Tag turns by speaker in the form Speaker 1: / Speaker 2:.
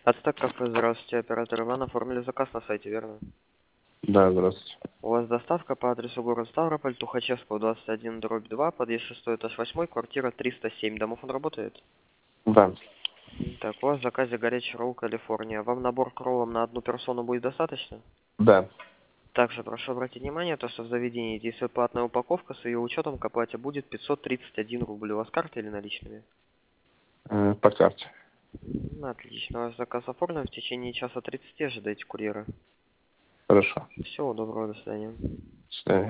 Speaker 1: Ацтек кафе, здравствуйте, оператор Иван, оформили заказ на сайте, верно?
Speaker 2: Да, здравствуйте.
Speaker 1: У вас доставка по адресу город Ставрополь, Тухачевского, 21/2, подъезд 6, этаж 8, квартира 307. Домов он работает?
Speaker 2: Да.
Speaker 1: Так, у вас в заказе горячий ролл Калифорния. Вам набор к роллам на одну персону будет достаточно?
Speaker 2: Да.
Speaker 1: Также прошу обратить внимание, то, что в заведении действует платная упаковка, с ее учетом к оплате будет 531 рубль. У вас карты или наличными?
Speaker 2: По карте.
Speaker 1: Отлично, ваш заказ оформлен. В течение часа 30 ожидайте курьера.
Speaker 2: Хорошо.
Speaker 1: Всего доброго, до свидания.
Speaker 2: До свидания.